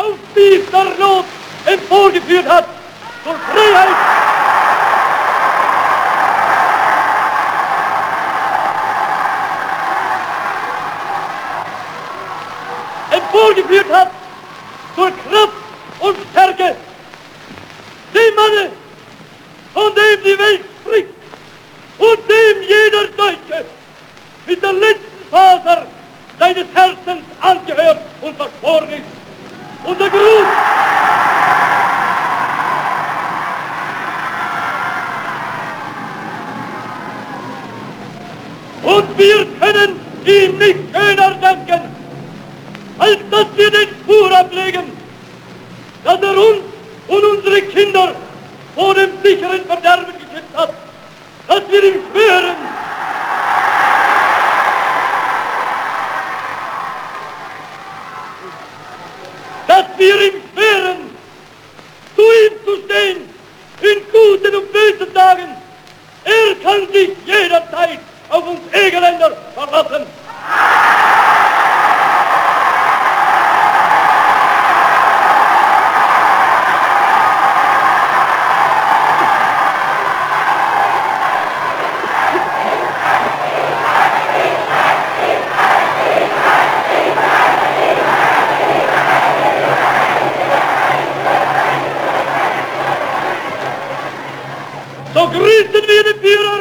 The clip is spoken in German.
aus dieser Not emporgeführt hat zur Freiheit. Emporgeführt hat zur Kraft und Stärke. Dem Manne, von dem die Welt spricht und dem jeder Deutsche mit der letzten Faser seines Herzens angehört und verschworen ist. Unser Gruß! Und wir können ihm nicht schöner danken, als dass wir den Spur ablegen, dass er uns und unsere Kinder vor dem sicheren Verderben geschützt hat, dass wir ihm schwören, zu ihm zu stehen, in guten und bösen Tagen. Er kann sich jederzeit auf uns Egerländer verlassen. So grüßen wir den Führer